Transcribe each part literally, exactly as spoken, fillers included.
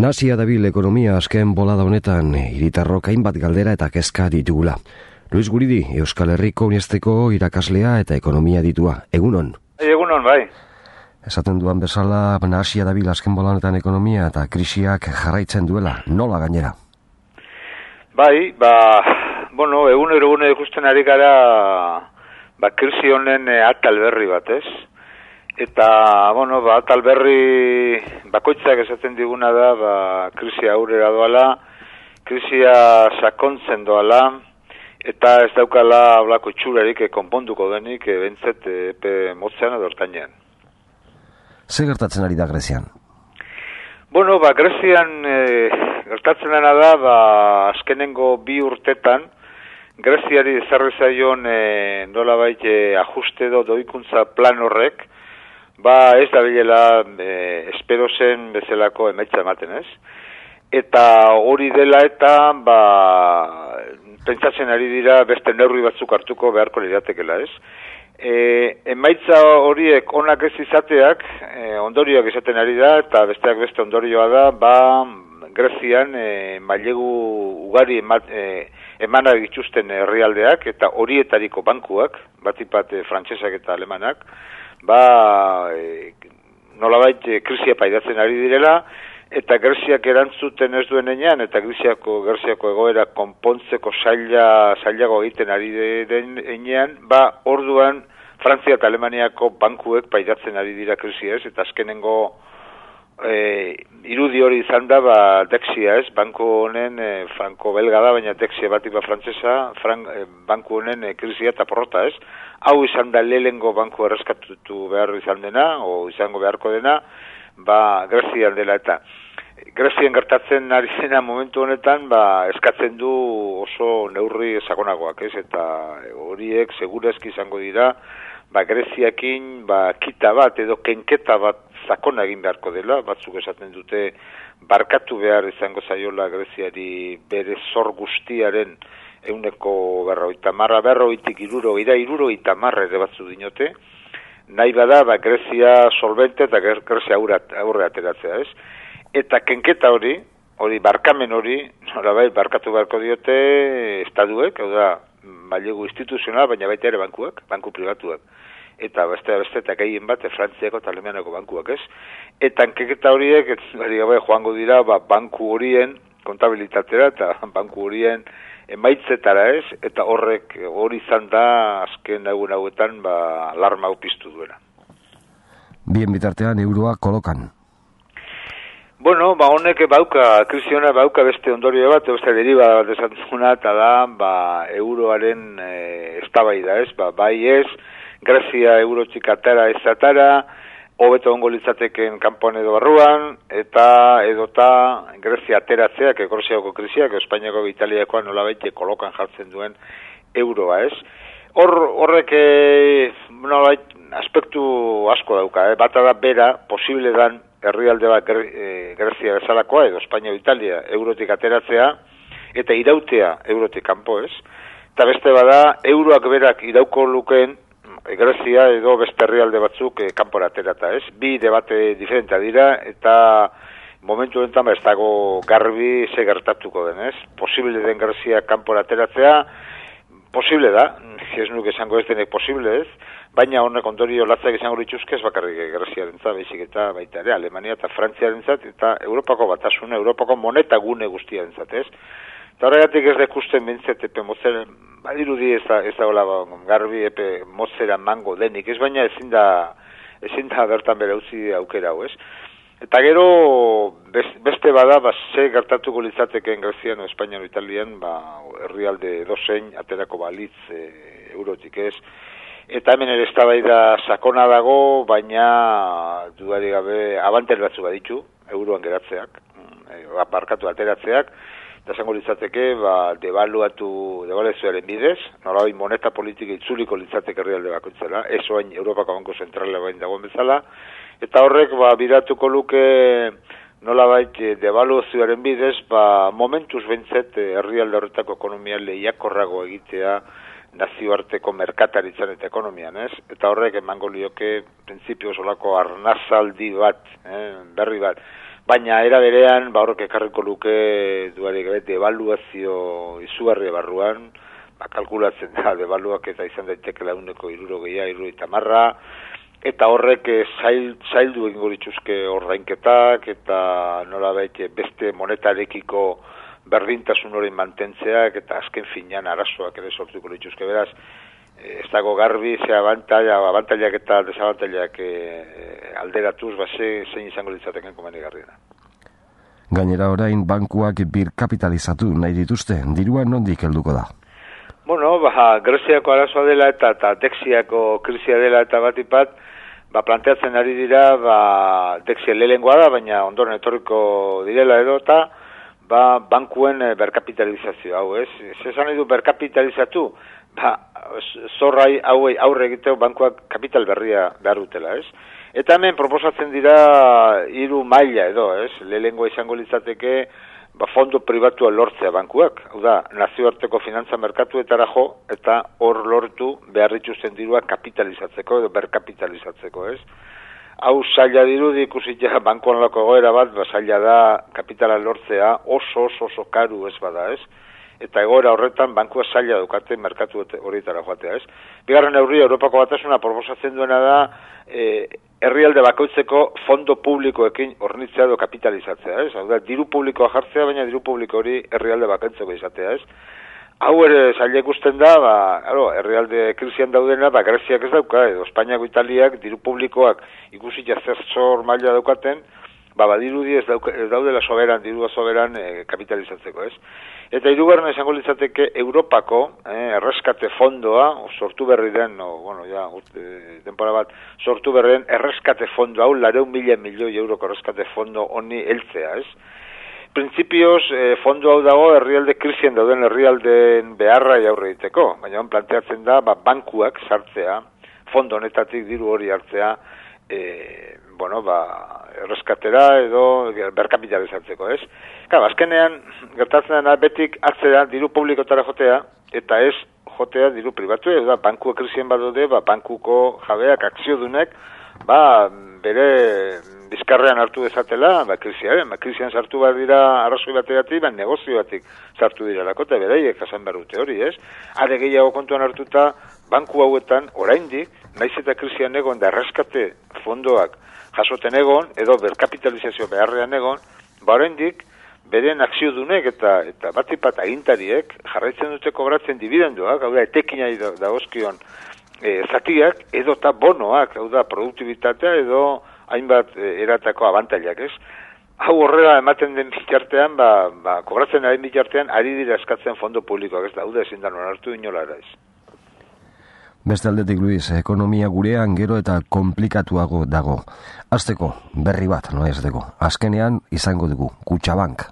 Nasia dabil ekonomia azken bolada honetan, hiritarrok hainbat galdera eta kezka ditugula. Luis Guridi, Euskal Herriko Uniesteko irakaslea eta ekonomia ditua. Egunon? Egunon, bai. Esaten duan bezala, nasia dabil azken bolada honetan ekonomia eta krisiak jarraitzen duela. Nola gainera? Bai, ba, bueno, egunero egunero ikusten ari gara, ba, krisi honen atal berri bat, ez? Eta, bueno, ba, atal berri bakoitzak esaten diguna da, ba, krisia aurrera doala, krisia sakontzen doala, eta ez daukala hablako itxurarik konponduko denik, bentzet epe motzean edo hortainean. Ze gertatzen ari da Grezian? Bueno, ba, Grezian e, gertatzen dena da, ba, azkenengo bi urtetan, Greziari ezarri zaion e, nolabait e, ajuste edo doikuntza plan horrek, ba ez da bilela e, espero zen bezalako emaitza ematen, ez? Eta hori dela eta, ba, pentsatzen ari dira beste neurri batzuk hartuko beharko liratekela, ez? E, emaitza horiek onak ez izateak, e, ondorioak izaten ari da, eta besteak beste ondorioa da, ba, Grezian e, mailegu ugari emat, e, emanak dituzten herrialdeak, eta horietariko bankuak, batipat e, frantsesak eta alemanak, ba, e, nolabait e, krisia paidatzen ari direla, eta Greziak erantzuten ez duen enean, eta Greziako, Greziako egoera konpontzeko saila, sailago egiten ari den enean, ba, orduan Frantzia eta Alemaniako bankuek paidatzen ari dira krisia, ez, eta azkenengo e, irudi hori izan da, ba, Dexia, ez, banku honen, e, franko-belga da, baina Dexia batik ba frantzesa, fran, e, banku honen e, krisia eta porrota, ez. Hau izan da lehengo banku erreskatutu behar izan dena, o izango beharko dena, ba, Grezian dela eta. Grezian gertatzen ari zena momentu honetan, ba, eskatzen du oso neurri sakonagoak, ez, eta horiek segurezki izango dira, ba, Greziakin, ba, kita bat edo kenketa bat sakona egin beharko dela, batzuk esaten dute barkatu behar izango zaiola Greziari bere zor guztiaren euneko berroita marra, berroitik iruro, ira iruro eta marra ere batzu dinote, nahi bada, ba, Grezia solvente eta Grezia aurre ateratzea, ez? Eta kenketa hori, hori barkamen hori, norabai, barkatu beharko diote estaduek, hau da, mailegu instituzional, baina baita ere bankuak, banku pribatuak. Eta beste beste eta gehien bat, Frantziako eta Alemaniako bankuak, ez? Eta kenketa horiek, bari gabe joango dira, ba, banku horien kontabilitatera eta banku horien emaitzetara, ez? Eta horrek hori izan da azken egun hauetan, ba, alarma hau piztu duena. Bien bitartean euroa kolokan. Bueno, ba, honek bauka, krisiona bauka beste ondorio bat, beste deriba bat esan duguna, eta da, ba, euroaren e, eztabaida, ez? Ba, bai ez, Grezia eurotzik atara ez atara, hobeto ongo litzateken kanpoan edo barruan, eta edota Grezia ateratzeak, Greziako krisiak, Espainiako Italiakoan nolabait kolokan jartzen duen euroa, ez? Hor, horrek, e, nolabait, aspektu asko dauka, eh? Bata da bera, posible dan, herrialde bat Grezia bezalakoa edo Espainia o Italia eurotik ateratzea eta irautea eurotik kanpo, ez? Eta beste bada, euroak berak irauko lukeen Grezia edo beste herrialde batzuk e, kanpora aterata, ez? Bi debate diferentea dira eta momentu honetan ez dago garbi ze gertatuko den, ez? Posible den Grezia kanpora ateratzea, posible da, ez nuke esango ez denek posible, ez? Baina honek ondorio latzak izango dituzke ez bakarrik Greziarentzat, baizik eta baita ere Alemania eta Frantziarentzat eta Europako batasuna, Europako moneta gune guztiarentzat, ez? Eta horregatik ez da ikusten bintzet epe motzera, badirudi ez da, ez da hola garbi epe motzera mango denik, ez baina ezin da, ezin da bertan bere utzi aukera hau, ez? Eta gero beste bada, ba, ze gertatuko litzateken Grezian o Espainian o Italian, ba, herrialde dozein aterako balitz e, eurotik, ez? Eta hemen ere eztabaida sakona dago, baina dudari gabe abanter batzu baditu, euroan geratzeak, barkatu ateratzeak, eta esango litzateke, ba, devaluatu, devaluazioaren bidez, nolabait moneta politika itzuliko litzateke herrialde bakoitzera, ez oain Europako Banko Zentrala bain dagoen bezala, eta horrek, ba, biratuko luke nolabait devaluazioaren bidez, ba, momentuz bentzet herrialde horretako ekonomia lehiakorrago egitea, nazioarteko merkataritzan eta ekonomian, ez? Eta horrek emango lioke printzipio solako arnazaldi bat, eh, berri bat. baina era berean, ba, horrek ekarriko luke duarik gabe devaluazio izugarri barruan, ba, kalkulatzen da, devaluak eta izan daiteke launeko hirurogeia, hirurogeita hamarra, eta horrek zail, zaildu egingo dituzke ordainketak, eta nolabait beste monetarekiko berdintasun hori mantentzeak, eta azken finean arazoak ere sortuko dituzke, beraz, ez dago garbi, ze abantaila, abantailak eta desabantailak e, alderatuz, ba, ze, zein izango litzateken komenigarriena. Gainera orain bankuak birkapitalizatu nahi dituzte, dirua nondik helduko da? Bueno, ba, Greziako arazoa dela eta, eta Dexiako krisia dela eta batipat, ba, planteatzen ari dira, ba, Dexia lehengoa da, baina ondoren etorriko direla edo, eta ba, bankuen berkapitalizazio hau, ez? Zezan nahi du berkapitalizatu, ba, zorrai hauei aurre egiteko bankuak kapital berria behar dutela, ez? Eta hemen proposatzen dira hiru maila edo, ez? Lehengoa izango litzateke, ba, fondo pribatua lortzea bankuak, hau da, nazioarteko finantza merkatuetara jo, eta hor lortu behar dituzten dirua kapitalizatzeko edo berkapitalizatzeko, ez? Hau zaila dirudi ikusitea bankuan lako egoera bat, ba, zaila da kapitala lortzea oso oso oso karu ez bada, ez? Eta egoera horretan bankua zaila dukate merkatu horietara joatea, ez? Bigarren neurria Europako Batasuna proposatzen duena da e, herrialde bakoitzeko fondo publikoekin hornitzea edo kapitalizatzea, ez? Hau da, diru publikoa jartzea, baina diru publiko hori herrialde bakoitzeko izatea, ez? Hau ere zaila ikusten da, ba, aro, herrialde krisian daudena, ba, Greziak ez dauka, edo Espainiako Italiak diru publikoak ikusita zer zor maila daukaten, ba, badirudi ez, dauka, ez daudela soberan, dirua soberan e, kapitalizatzeko, ez? Eta hirugarren izango litzateke Europako eh, erreskate fondoa, o, sortu berri den, o, bueno, ja, urte, denpora bat, sortu berri den erreskate fondo hau, lareun mila milioi euroko erreskate fondo honi heltzea, ez? Printzipioz, eh, fondo hau dago herrialde krisien dauden herrialdeen beharra aurre egiteko, baina planteatzen da, ba, bankuak sartzea, fondo honetatik diru hori hartzea, eh, bueno, ba, erreskatera edo berkapitalizatzeko, ez? Claro, azkenean, gertatzen dena betik atzera diru publikotara jotea, eta ez jotea diru pribatu, edo da, bankuak krisien badaude, ba, bankuko jabeak, akziodunek, ba, bere bizkarrean hartu dezatela, ba, krisiaren, ba, krisian sartu behar dira arrazoi bategatik, ba, negozio batik sartu dira lako, eta beraiek jasan behar dute hori, ez? Are gehiago kontuan hartuta, banku hauetan, oraindik, naiz eta krisian egon, da erreskate fondoak jasoten egon, edo berkapitalizazio beharrean egon, ba, oraindik, beren akziodunek eta eta batipat agintariek jarraitzen dute kobratzen dividendoak, hau da, etekinai dagozkion e, zatiak, edo eta bonoak, hau da, produktibitatea edo hainbat e, eratako abantailak, ez? Hau horrela ematen den bitartean, ba, ba, kobratzen ari bitartean, ari dira eskatzen fondo publikoak, ez da, hau da ezin da hartu inolara, ez? Beste aldetik, Luis, ekonomia gurean gero eta komplikatuago dago. Hasteko berri bat, no ez dago. Azkenean izango dugu, Kutxabank.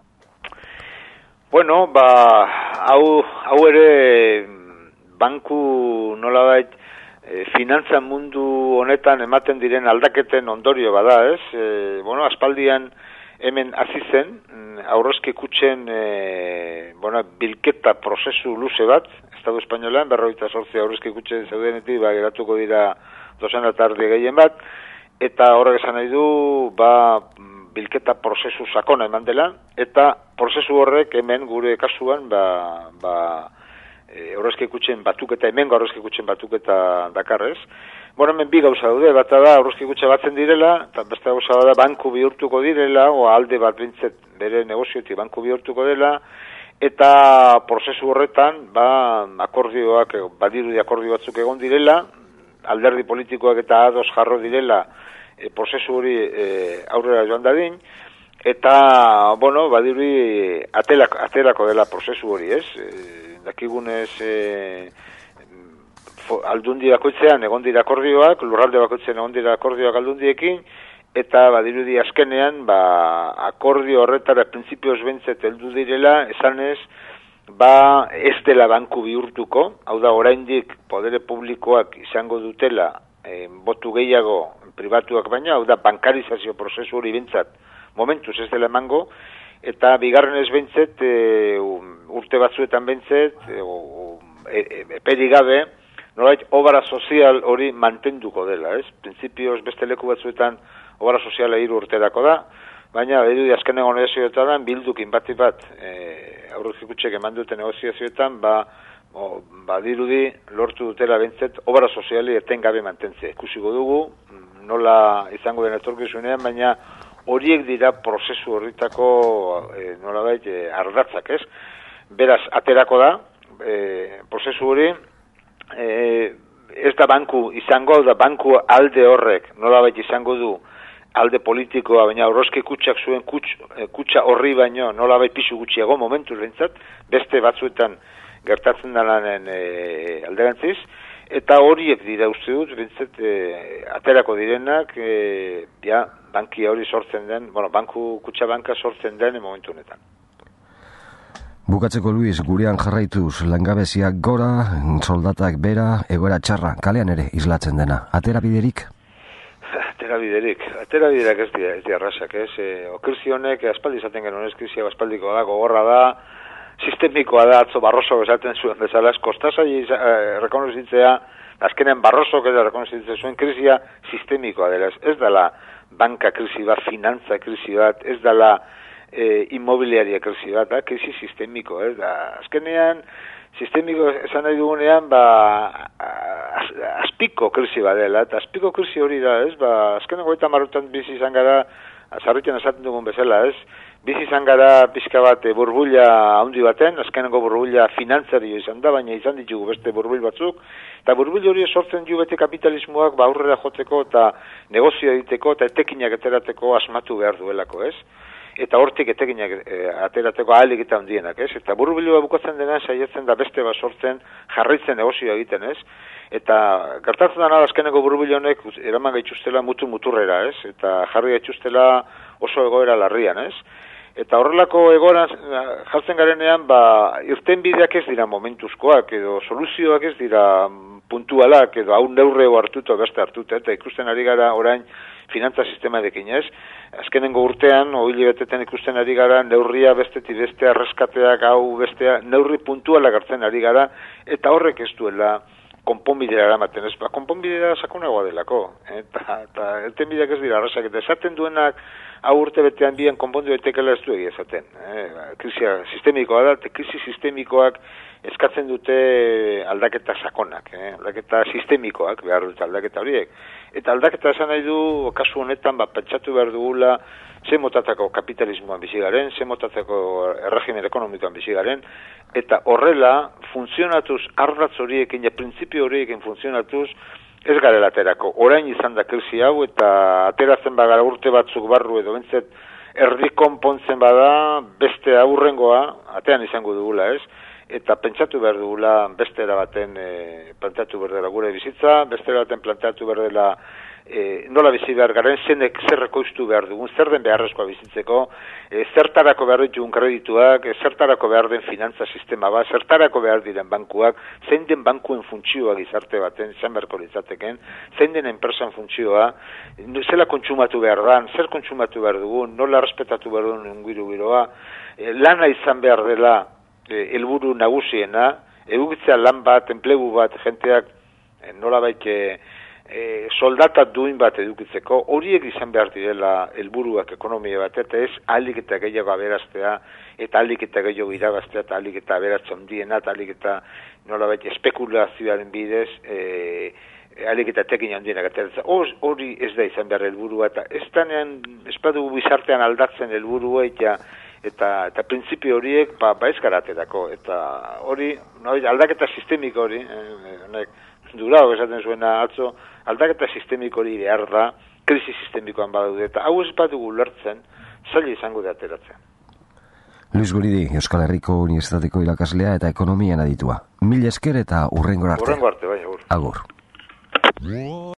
Bueno, ba, hau, hau ere banku nolabait e, finantza mundu honetan ematen diren aldaketen ondorio bada, ez? E, bueno, aspaldian hemen hasi zen, aurrezki kutxen e, bueno, bilketa prozesu luze bat, Estado Espainolan, berrogeita zortzi aurrezki kutxen zeudenetik, ba, geratuko dira dozena tardi gehien bat, eta horrek esan nahi du, ba, bilketa prozesu sakona eman dela, eta prozesu horrek hemen gure kasuan, ba, ba, e, aurrezki kutxen batuketa, hemen aurrezki kutxen batuketa dakarrez. Bueno, hemen bi gauza daude, bata da aurrezki kutxa batzen direla, eta beste gauza da banku bihurtuko direla, o alde bat bintzet bere negoziotik banku bihurtuko dela, eta prozesu horretan, ba, akordioak, badirudi akordio batzuk egon direla, alderdi politikoak eta ados jarro direla, e, prozesu hori e, aurrera joan dadin, eta, bueno, badirudi atelako, atelako dela prozesu hori, ez? E, dakigunez, e, aldundi bakoitzean egon dira akordioak, lurralde bakoitzean egon dira akordioak aldundiekin, eta badirudi azkenean, ba, akordio horretara printzipioz bentzet heldu direla, esanez, ba, ez dela banku bihurtuko, hau da, oraindik podere publikoak izango dutela, e, botu gehiago pribatuak baina, hau da, bankarizazio prozesu hori bentzat, momentuz ez dela emango, eta bigarren ez bentzet, e, urte batzuetan bentzet, e, e, e, eperi gabe, nolait, obra sozial hori mantenduko dela, ez? Printzipioz beste leku batzuetan obra soziala hiru urterako da, baina edu azkenengo negoziazioetan bildukin bati bat e, aurrezki kutxek eman duten negoziazioetan, ba, o, badirudi lortu dutela bentzet obra soziali etengabe mantentzea. Ikusiko dugu, nola izango den etorkizunean, baina horiek dira prozesu horritako e, nolabait e, ardatzak, ez? Beraz, aterako da, e, prozesu hori, e, ez da banku izango, da banku alde horrek, nolabait izango du, alde politikoa, baina Aurrezki Kutxak zuen kutx, kutxa horri baino nolabait pisu gutxiago momentu behintzat, beste batzuetan gertatzen dalanen e, alderantziz, eta horiek dira uste dut, behintzat e, aterako direnak, e, ja, bankia hori sortzen den, bueno, banku kutxa banka sortzen den momentu honetan. Bukatzeko, Luis, gurean jarraituz, langabeziak gora, soldatak bera, egoera txarra, kalean ere islatzen dena. Atera biderik? Atera biderik. Atera biderak ez dira, ez dira rasak, ez? E, okrisi honek, aspaldi izaten genuen eskrizia, aspaldikoa da, gogorra da, sistemikoa da, atzo Barroso esaten zuen bezala, kostazai eh, rekonozitzea, azkenen Barroso eta rekonozitzea zuen krizia sistemikoa dela, ez dela banka krisi bat, finantza krisi bat, ez dela E, inmobiliaria krisi bat, da, krisi sistemiko, ez da, azkenean, sistemiko esan nahi dugunean, ba, az, azpiko krisi bat dela, eta azpiko krisi hori da, ez, ba, azkeneko eta marrutan bizi izan gara, azarritzen esaten dugun bezala, ez, bizi izan gara pixka bat e, burbuila handi baten, azkeneko burbuila finantzario izan da, baina izan ditugu beste burbuil batzuk, eta burbuil hori sortzen du bete kapitalismoak, ba, aurrera joteko, eta negozio egiteko, eta etekinak aterateko asmatu behar duelako, ez, eta hortik etekinak e, aterateko ahalik eta handienak, ez? Eta burbuilua bukatzen dena saiatzen da beste bat sortzen jarraitzen negozioa egiten, ez? Eta gertatzen dena azkeneko burbuil honek eraman gaituztela mutu muturrera, ez? Eta jarri gaituztela oso egoera larrian, ez? Eta horrelako egoeran jartzen garenean, ba, irtenbideak ez dira momentuzkoak, edo soluzioak ez dira puntualak, edo hau neurreo hartuto beste hartuta, eta ikusten ari gara orain finantza sistema dekin, ez? Azkenengo urtean, oile beteten ikusten ari gara, neurria bestetik beste arreskateak, hau bestea, neurri puntualak hartzen ari gara, eta horrek ez duela konponbidera eramaten, ez? Ba, konponbidera sakonagoa delako, eta, eta eltenbideak ez dira arrasak, eta esaten duenak hau urte betean bian konpondu betekela ez du egia esaten. Eh? Krisia sistemikoa da, eta krisi sistemikoak eskatzen dute aldaketa sakonak, eh? aldaketa sistemikoak behar dute aldaketa horiek. Eta aldaketa esan nahi du, kasu honetan, ba, pentsatu behar dugula, ze motatako kapitalismoan bizi garen, ze motatako erregimen ekonomikoan bizi garen, eta horrela, funtzionatuz, ardatz horiekin, ja, printzipio horiekin funtzionatuz, ez garela aterako. Orain izan da krisi hau, eta ateratzen bagara urte batzuk barru edo bentzet, erdi konpontzen bada, beste aurrengoa, atean izango dugula, ez? Eta pentsatu behar dugula beste erabaten e, planteatu behar dela gure bizitza, beste erabaten planteatu behar dela e, nola bizi behar garen, zenek zer ekoiztu behar dugun, zer den beharrezkoa bizitzeko, e, zertarako behar ditugun kredituak, e, zertarako behar den finantza sistema bat, zertarako behar diren bankuak, zein den bankuen funtzioa gizarte baten, zein beharko litzateken, zein den enpresan funtzioa, zela kontsumatu behar dan, zer kontsumatu behar dugun, nola respetatu behar dugun inguiru giroa, e, lana izan behar dela, helburu nagusiena, edukitzea lan bat, enplegu bat, jenteak e, nolabait e, e, soldata duin bat edukitzeko, horiek izan behar direla helburuak ekonomia bat, eta ez ahalik eta gehiago aberaztea, eta ahalik eta gehiago irabaztea, eta ahalik eta aberatza handiena, eta ahalik eta nolabait espekulazioaren bidez, e, ahalik eta tekin handienak ateratzen. Hori ez da izan behar helburua, eta ez danean, ez badu bizartean aldatzen helburua, eta eta eta printzipio horiek ba, ba ez garaterako, eta hori no, aldaketa sistemiko hori honek eh, durago esaten zuena atzo, aldaketa sistemiko hori behar da, krisi sistemikoan badaude, eta hau ez badugu lertzen, zaila izango da ateratzen. Luis Guridi, Euskal Herriko Unibertsitateko irakaslea eta ekonomian aditua. Mil esker eta hurrengora arte. Hurrengo arte, bai, agur. Agur.